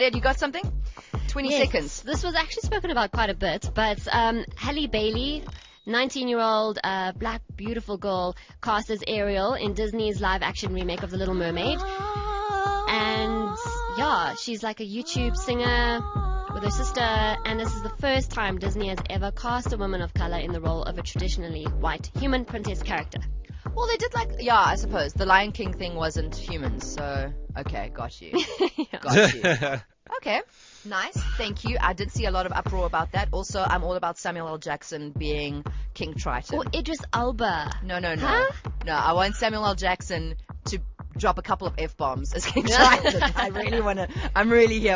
Juliet, you got something? 20 seconds. This was actually spoken about quite a bit, but Halle Bailey, 19-year-old black beautiful girl, cast as Ariel in Disney's live-action remake of The Little Mermaid. And yeah, she's like a YouTube singer with her sister, and this is the first time Disney has ever cast a woman of color in the role of a traditionally white human princess character. Well, they did I suppose. The Lion King thing wasn't humans, so, okay, got you. Got you. Okay, nice, thank you. I did see a lot of uproar about that. Also, I'm all about Samuel L. Jackson being King Triton. Or Idris Elba. No. Huh? No, I want Samuel L. Jackson to drop a couple of F-bombs as King Triton. I'm really here